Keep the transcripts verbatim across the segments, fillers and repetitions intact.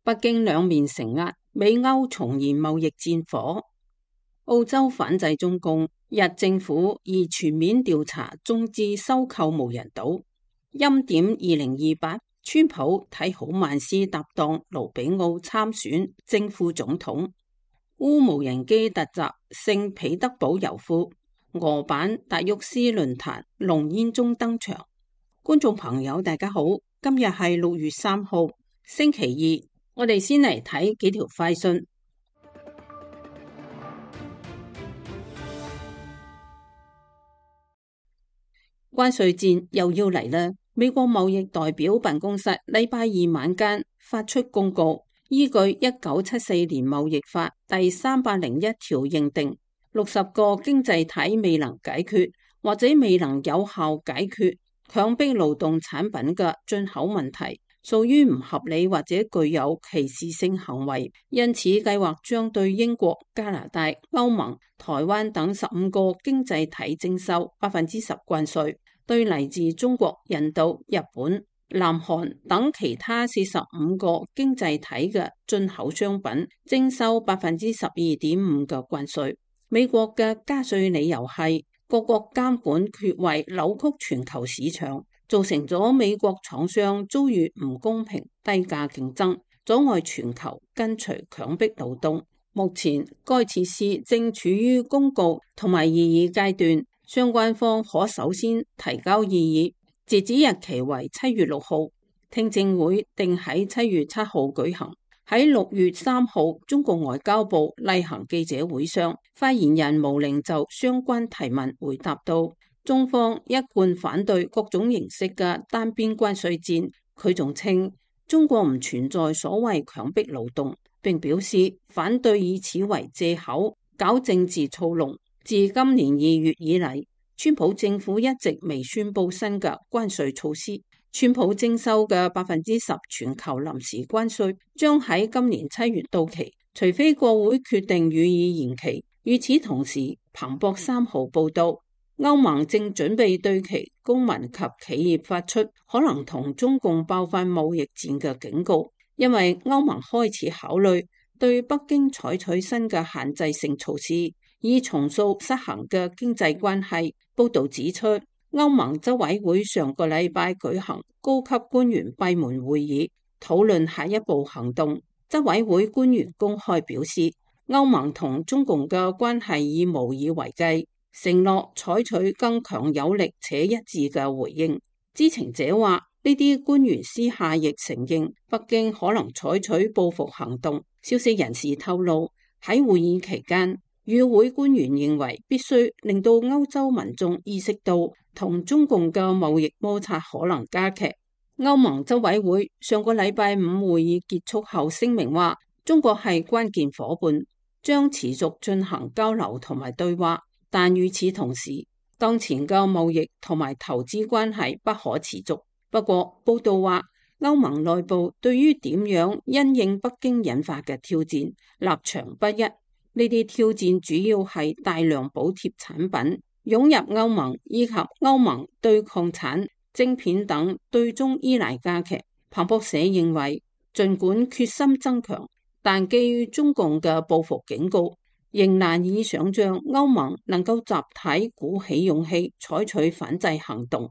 北京兩面承壓，美歐重燃貿易戰火。澳洲反制中共，日政府擬全面調查中資收購無人島。欽點二零二八，川普睇好萬斯搭檔盧比奧參選正副總統。烏無人機突襲聖彼得堡油庫，俄版達沃斯論壇濃煙中登場。觀眾朋友大家好，今日係六月三號星期二，我哋先嚟睇幾條快訊。關稅戰又要嚟啦！美國貿易代表辦公室禮拜二晚間發出公告，依據一九七四年貿易法第三百零一條認定，六十個經濟體未能解決或者未能有效解決強迫勞動產品嘅進口問題，屬於唔合理或者具有歧視性行為，因此計劃將對英國、加拿大、歐盟、台灣等十五個經濟體徵收百分之十關稅。對嚟自中國、印度、日本、南韓等其他四十五個經濟體嘅進口商品徵收百分之十二點五嘅關稅。美國嘅加稅理由係各國監管缺位，扭曲全球市場，造成咗美國廠商遭遇唔公平低價競爭，阻礙全球跟隨強迫勞動。目前該設施正處於公告同埋異議階段。相關方可首先提交異議，截止日期為七月六號，聽證會定喺七月七號舉行。喺六月三號，中國外交部例行記者會上，發言人毛寧就相關提問回答到，中方一貫反對各種形式嘅單邊關稅戰。佢仲稱中國唔存在所謂強迫勞動，並表示反對以此為借口搞政治操弄。自今年二月以嚟，川普政府一直未宣布新嘅關稅措施。川普徵收嘅百分之十全球臨時關稅將喺今年七月到期，除非國會決定予以延期。與此同時，彭博三號報道，歐盟正準備對其公民及企業發出可能同中共爆發貿易戰嘅警告，因為歐盟開始考慮對北京採取新嘅限制性措施，以重塑失衡嘅經濟關係。報道指出，歐盟執委會上個禮拜舉行高級官員閉門會議，討論下一步行動。執委會官員公開表示，歐盟同中共嘅關係已無以為繼，承諾採取更強有力且一致嘅回應。知情者話，呢啲官員私下亦承認北京可能採取報復行動。消息人士透露，喺會議期間，與會官員認為必須令到歐洲民眾意識到同中共嘅貿易摩擦可能加劇。歐盟執委會上個禮拜五會議結束後聲明話，中國係關鍵夥伴，將持續進行交流同埋對話，但與此同時，當前嘅貿易同埋投資關係不可持續。不過報道話，歐盟內部對於點樣因應北京引發嘅挑戰立場不一。呢啲挑戰主要係大量補貼產品湧入歐盟，以及歐盟對礦產、晶片等對中依賴加劇。彭博社認為，儘管決心增強，但基於中共嘅報復警告，仍難以想象歐盟能夠集體鼓起勇氣採取反制行動。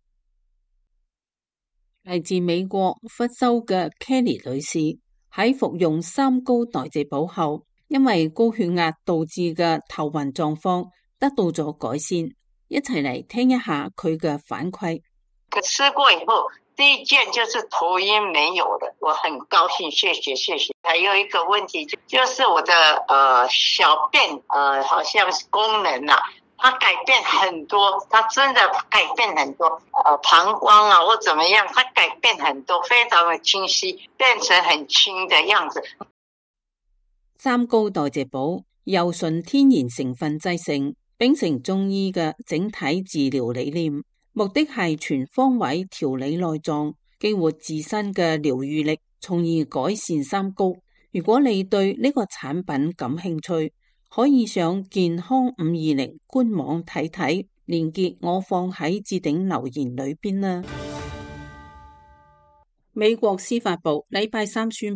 嚟自美國佛州嘅 Kelly 女士喺服用三高代謝補後，因為高血壓導致嘅頭暈狀況得到咗改善，一齊嚟聽一下佢嘅反饋。 吃過以後，第一件就是頭暈沒有的，我很高興，謝謝謝謝。還有一個問題就是我的呃小便呃好像是功能啊，它改變很多，它真的改變很多，呃膀胱啊或怎麼樣，它改變很多，非常的清晰，變成很輕的樣子。 三高代謝補由純天然成分製成，秉承中醫嘅整體治療理念，目的係全方位調理內臟，激活自身嘅療癒力，從而改善三高。如果你對呢個產品感興趣，可以上健康五二零官網睇睇，連結我放喺置頂留言裏邊啦。美國司法部禮拜三宣布，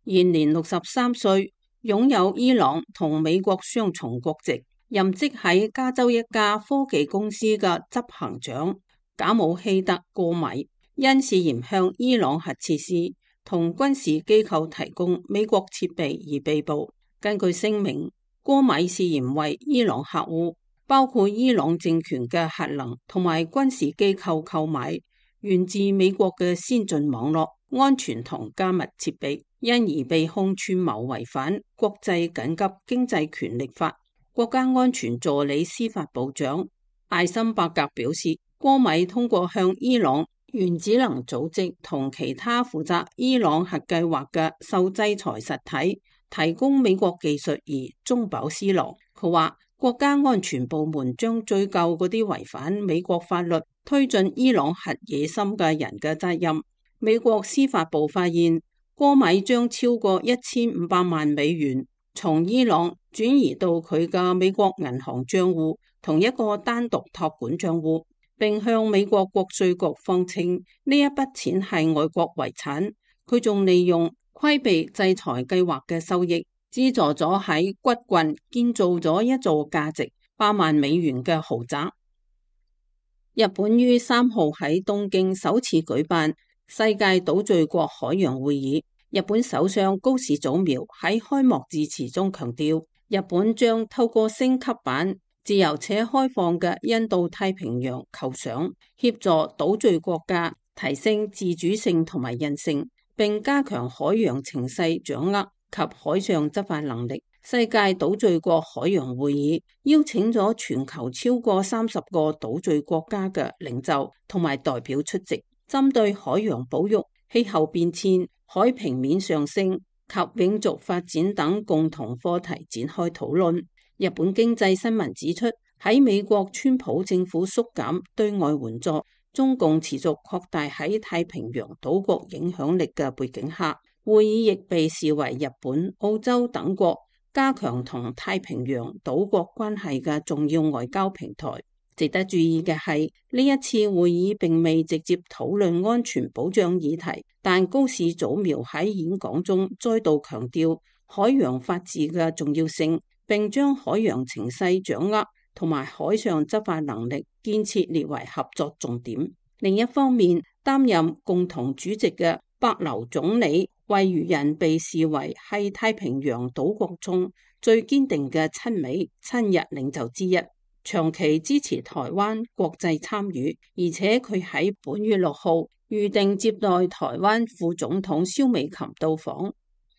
現年六十三歲，擁有伊朗同美國雙重國籍，任職喺加州一家科技公司嘅執行長賈姆希德·戈米，因涉嫌向伊朗核設施同軍事機構提供美國設備而被捕。根據聲明，戈米涉嫌為伊朗客戶，包括伊朗政權嘅核能同埋軍事機構購買源自美國嘅先進網絡安全同加密設備，因而被控串謀違反國際緊急經濟權力法。國家安全助理司法部長艾森伯格表示，戈米通過向伊朗原子能組織同其他負責伊朗核計劃嘅受制裁實體提供美國技術而中飽私囊。佢話國家安全部門將追究嗰啲違反美國法律推進伊朗核野心嘅人嘅責任。美國司法部發現，戈米將超過一千五百萬美元從伊朗轉移到佢嘅美國銀行賬戶同一個單獨託管賬戶，並向美國國稅局謊稱呢一筆錢係外國遺產。佢仲利用規避制裁計劃嘅收益，資助咗喺骨郡建造咗一座價值八萬美元嘅豪宅。日本於三號喺東京首次舉辦世界島嶼國海洋會議。日本首相高市早苗喺開幕致辭中強調，日本將透過升級版自由且開放嘅印度太平洋構想，協助島嶼國家提升自主性同埋韌性，並加強海洋情勢掌握及海上執法能力。世界島嶼國海洋會議邀請咗全球超過三十個島嶼國家嘅領袖同埋代表出席，針對海洋保育、氣候變遷、海平面上升及永續發展等共同課題展開討論。日本經濟新聞指出，喺美國川普政府縮減對外援助、中共持續擴大喺太平洋島國影響力嘅背景下，會議亦被視為日本、澳洲等國加強同太平洋島國關係嘅重要外交平台。值得注意嘅係，呢一次會議並未直接討論安全保障議題，但高市早苗喺演講中再度強調海洋法治嘅重要性，並將海洋情勢掌握同埋海上執法能力建設列為合作重點。另一方面，擔任共同主席嘅帛琉總理惠裕仁被視為係太平洋島國中最堅定嘅親美親日領袖之一，長期支持台灣國際參與，而且佢喺本月六號預定接待台灣副總統蕭美琴到訪。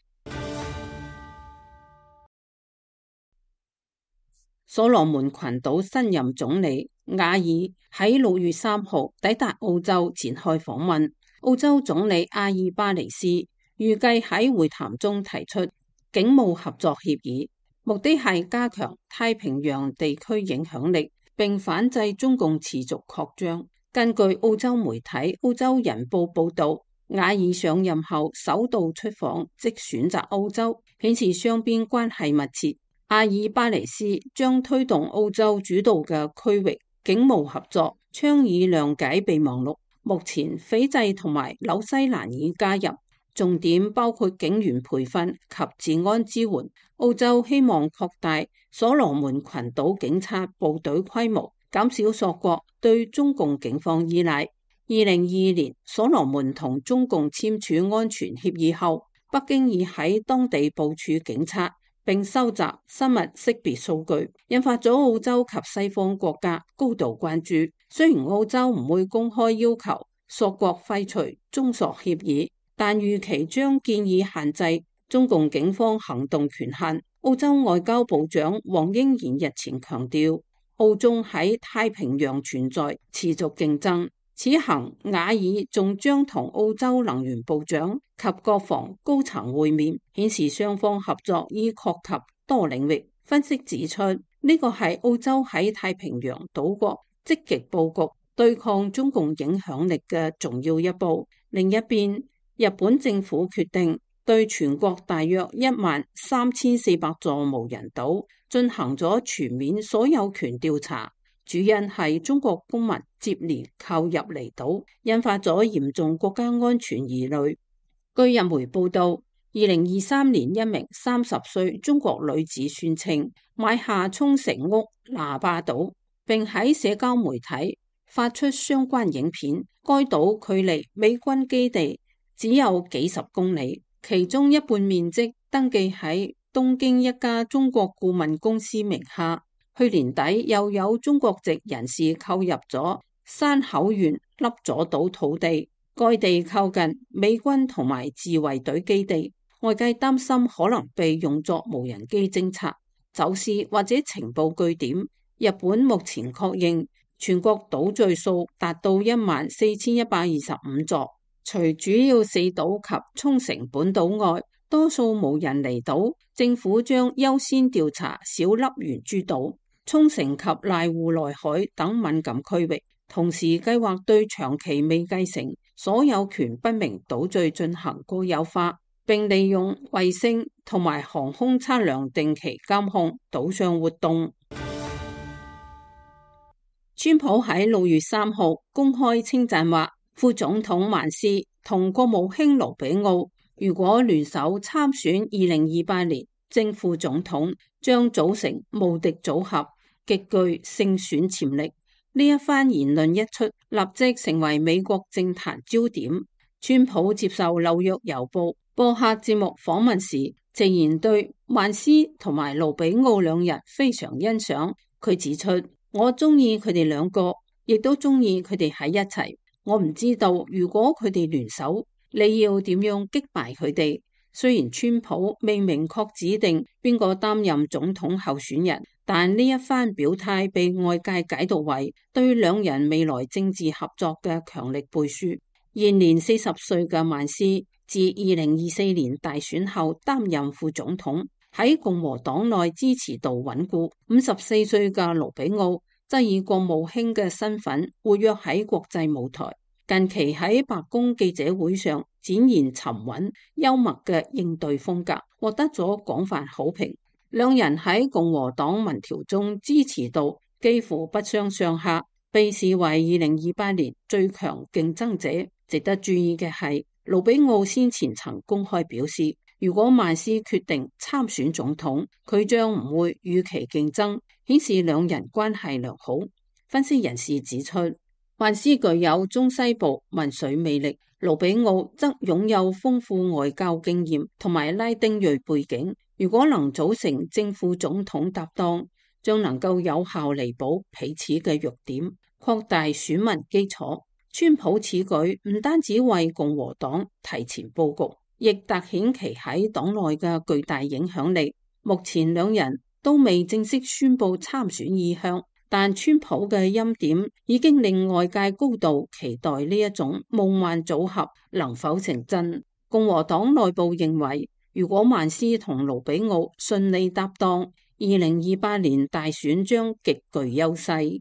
所羅門群島新任總理瓦爾喺六月三號抵達澳洲展開訪問。澳洲總理阿爾巴尼斯預計喺會談中提出警務合作協議，目的係加強太平洋地區影響力，並反制中共持續擴張。根據澳洲媒體《澳洲人報》報道，瓦爾上任後首度出訪即選擇澳洲，顯示雙邊關係密切。阿爾巴尼斯將推動澳洲主導嘅區域警務合作，倡議諒解備忘錄。目前斐濟同埋紐西蘭已加入，重點包括警員培訓及治安支援。澳洲希望擴大所羅門群島警察部隊規模，減少索國對中共警方依賴。二零二二年，所羅門同中共簽署安全協議後，北京已喺當地部署警察，並收集生物識別數據，引發咗澳洲及西方國家高度關注。雖然澳洲唔會公開要求索國廢除中索協議，但預期將建議限制中共警方行動權限。澳洲外交部長黃英賢日前強調，澳中喺太平洋存在持續競爭。此行瓦爾仲將同澳洲能源部長及國防高層會面，顯示雙方合作已擴及多領域。分析指出，呢個係澳洲喺太平洋島國積極佈局對抗中共影響力嘅重要一步。另一邊，日本政府決定對全國大約一萬三千四百座無人島進行咗全面所有權調查，主因係中國公民接連購入離島，引發咗嚴重國家安全疑慮。據日媒報道， 二零二三年，一名三十歲中國女子宣稱買下沖繩屋喇叭島，並喺社交媒體發出相關影片。該島距離美軍基地只有幾十公里，其中一半面積登記喺東京一家中國顧問公司名下。去年底又有中國籍人士購入咗山口縣笠佐島土地，該地靠近美軍同埋自衛隊基地。外界擔心可能被用作無人機偵察、走私或者情報據點。日本目前確認全國島嶼數達到一萬四千一百二十五座，除主要四島及沖繩本島外，多數無人離島。政府將優先調查小笠原諸島、沖繩及瀨戶內海等敏感區域，同時計劃對長期未繼承所有權不明島嶼進行國有化，並利用衛星同埋航空測量定期監控島上活動。川普喺六月三號公開稱讚話，副總統曼斯同國務卿盧比奧如果聯手參選二零二八年正副總統，將組成無敵組合，極具勝選潛力。呢一番言論一出，立即成為美國政壇焦點。川普接受紐約郵報播客節目訪問時，直言對曼斯同埋盧比奧兩人非常欣賞。佢指出，我中意佢哋兩個，亦都中意佢哋喺一齊。我唔知道如果佢哋聯手，你要點樣擊敗佢哋？雖然川普未明確指定邊個擔任總統候選人，但呢一番表態被外界解讀為對兩人未來政治合作嘅強力背書。現年四十歲嘅曼斯自二零二四年大選後擔任副總統，喺共和黨內支持度穩固。五十四歲嘅盧比奧則以國務卿嘅身份活躍喺國際舞台，近期喺白宮記者會上展現沉穩幽默嘅應對風格，獲得咗廣泛好評。兩人喺共和黨民調中支持度幾乎不相上下，被視為二零二八年最強競爭者。值得注意嘅係，盧比奧先前曾公開表示，如果曼斯決定參選總統，佢將唔會與其競爭，顯示兩人關係良好。分析人士指出，曼斯具有中西部民粹魅力，盧比奧則擁有豐富外交經驗同埋拉丁裔背景。如果能組成正副總統搭檔，將能夠有效彌補彼此嘅弱點，擴大選民基礎。川普此舉唔單止為共和黨提前佈局，亦凸顯其喺黨內嘅巨大影響力。目前兩人都未正式宣布參選意向，但川普嘅欽點已經令外界高度期待呢一種夢幻組合能否成真。共和黨內部認為，如果曼斯同盧比奧順利搭檔，二零二八年大選將極具優勢。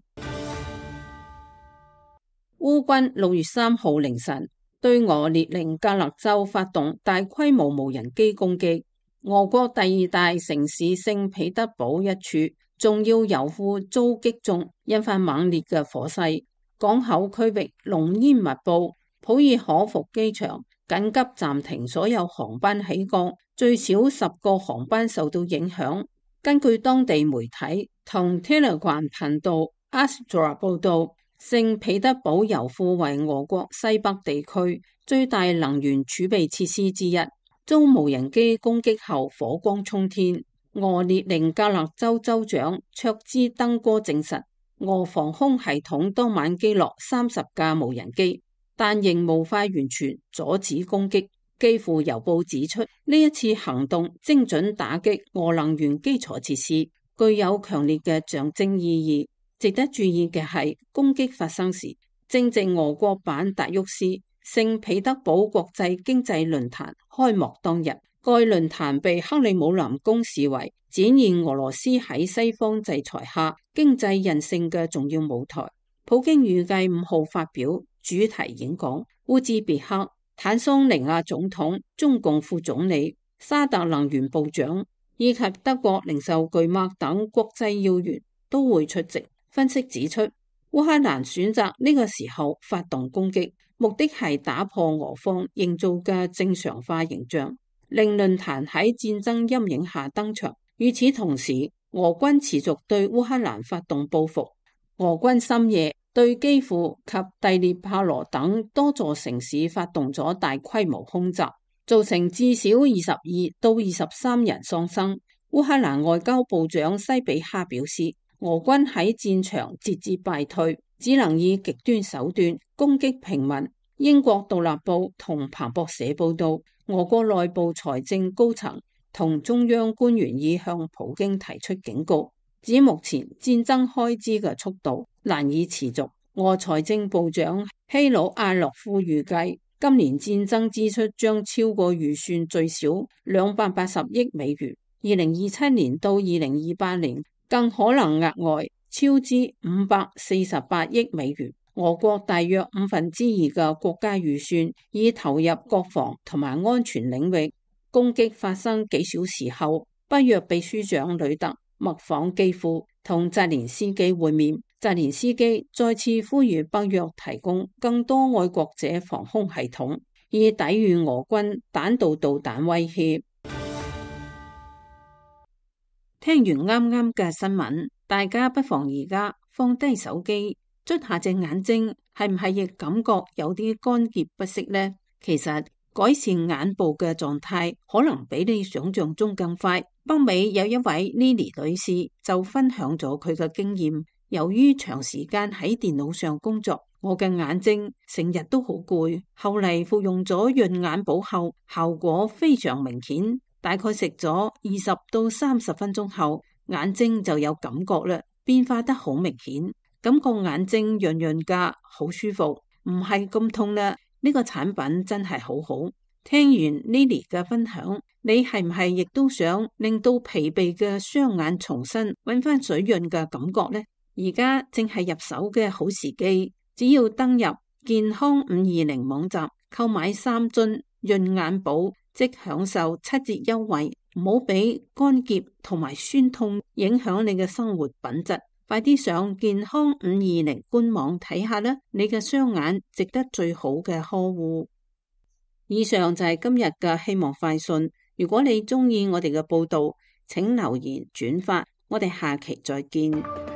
烏軍六月三號凌晨對俄列寧格勒州發動大規模無人機攻擊，俄國第二大城市聖彼得堡一處重要油庫遭擊中，引發猛烈嘅火勢，港口區域濃煙密布。普爾可夫機場緊急暫停所有航班起降，最少十個航班受到影響。根據當地媒體同 Telegram 頻道 Astra 報道，聖彼得堡油庫為俄國西北地區最大能源儲備設施之一，遭無人機攻擊後火光衝天。俄列寧格勒州州長卓茲登哥證實，俄防空系統當晚擊落三十架無人機，但仍無法完全阻止攻擊。基輔郵報指出，呢一次行動精準打擊俄能源基礎設施，具有強烈嘅象徵意義。值得注意嘅係，攻擊發生時正值俄國版達沃斯聖彼得堡國際經濟論壇開幕當日。該論壇被克里姆林宮視為展現俄羅斯喺西方制裁下經濟韌性嘅重要舞台。普京預計五號發表主題演講，烏茲別克、坦桑尼亞總統、中共副總理、沙特能源部長以及德國零售巨擘等國際要員都會出席。分析指出，烏克蘭選擇呢個時候發動攻擊，目的係打破俄方營造嘅正常化形象。 令論壇喺戰爭陰影下登場。與此同時，俄軍持續對烏克蘭發動報復。俄軍深夜對基輔及第聶伯羅等多座城市發動咗大規模空襲，造成至少二十二到二十三人喪生。烏克蘭外交部長西比哈表示，俄軍喺戰場節節敗退，只能以極端手段攻擊平民。英國獨立報同彭博社報道，俄國內部財政高層同中央官員已向普京提出警告，指目前戰爭開支嘅速度難以持續。俄財政部長希魯阿洛夫預計，今年戰爭支出將超過預算最少兩百八十億美元。二零二七年到二零二八年更可能額外超支五百四十八億美元。俄國大約五分之二嘅國家預算已投入國防同埋安全領域。攻擊發生幾小時後，北約秘書長呂特默訪基輔，同澤連斯基會面。澤連斯基再次呼籲北約提供更多愛國者防空系統，以抵禦俄軍彈道導彈威脅。聽完啱啱嘅新聞，大家不妨而家放低手機，捽下隻眼睛，係唔係亦感覺有啲乾澀不適呢？其實改善眼部嘅狀態可能比你想象中更快。北美有一位 Lily 女士就分享咗佢嘅經驗，由於長時間喺電腦上工作，我嘅眼睛成日都好攰，後嚟服用咗潤眼寶後，效果非常明顯。大概食咗二十到三十分鐘後，眼睛就有感覺啦，變化得好明顯，感覺眼睛潤潤噶，好舒服，唔係咁痛啦。呢個產品真係好好。聽完 Lily 嘅分享，你係唔係亦都想令到疲憊嘅雙眼重新揾翻水潤嘅感覺呢？而家正係入手嘅好時機，只要登入健康五二零網站購買三樽潤眼寶，即享受七折優惠，唔好俾乾澀同埋酸痛影響你嘅生活品質。快啲上健康五二零官網睇下啦，你嘅雙眼值得最好嘅呵護。以上就係今日嘅希望快訊。如果你鍾意我哋嘅報道，請留言轉發，我哋下期再見。